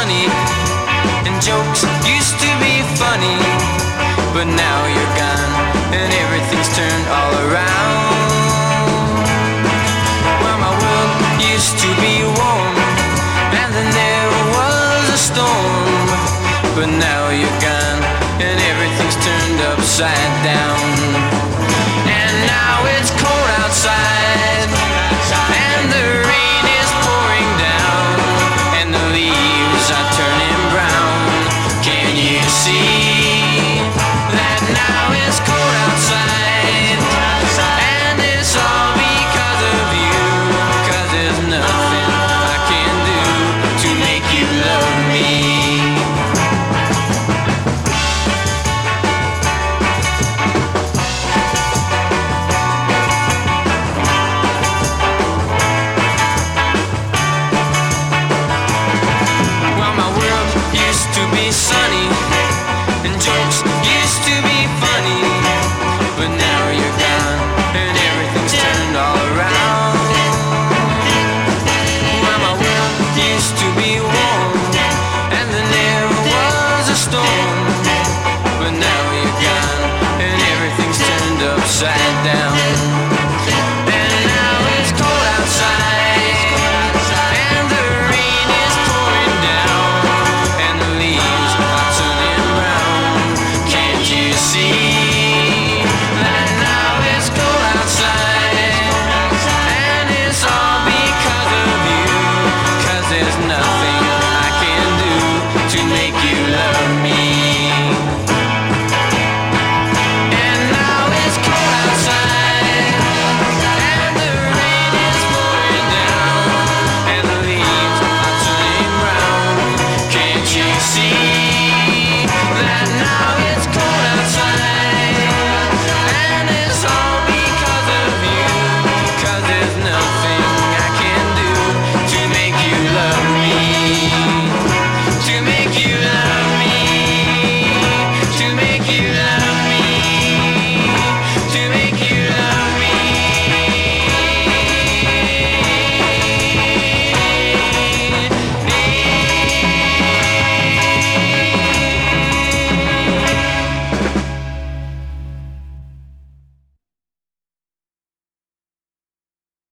sunny, and jokes used to be funny, but now you're gone, and everything's turned all around. Well, my world used to be warm, and then there was a storm, but now you're gone, and everything's turned upside down. And now it's cold outside, and the rain is pouring down, and the leaves are turning brown. Can you see that now it's cold outside, and it's all because of you, 'cause there's nothing I can do to make you love me. Sunny, and jokes used to be funny, but now you're gone, and everything's turned all around. Well, my world used to be warm, and then there was a storm, but now you're gone, and everything's turned upside down.